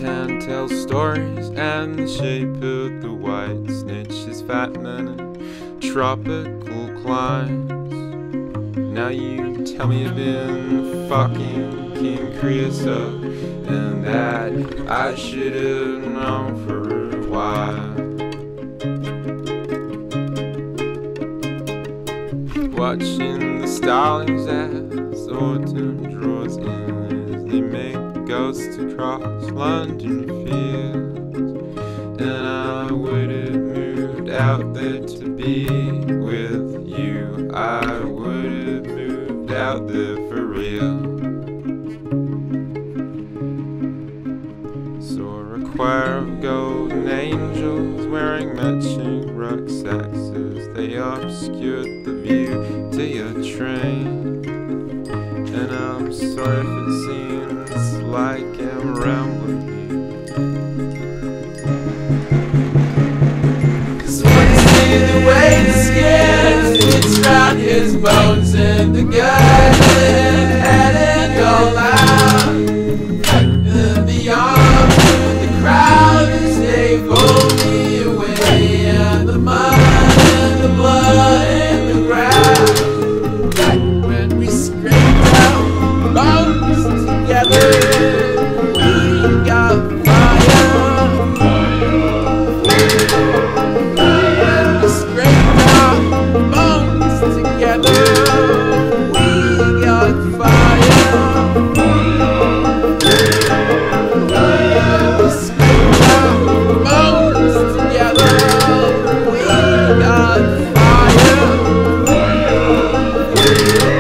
hand tells stories, and the shape of the white snitch is fat men in tropical climes. Now you tell me you've been fucking King Creosote, and that I should have known for a while. Watching the starlings as autumn draws in, as they make ghosts across London fields. And I would have moved out there to be with you. I would have moved out there for real. Saw a choir of golden angels wearing matching rucksacks as they obscured the view to your train. And I'm sorry if it seems like I'm rambling here, 'cause when you see the way the skin fits round his bones and the guy hadn't gone loud, and the arms of the crowd as they pulled me away, and the mud and the blood and the ground. When we scraped out bones together, we got fire. When we scraped out bones together, we got fire. When we scraped out bones together, we got fire.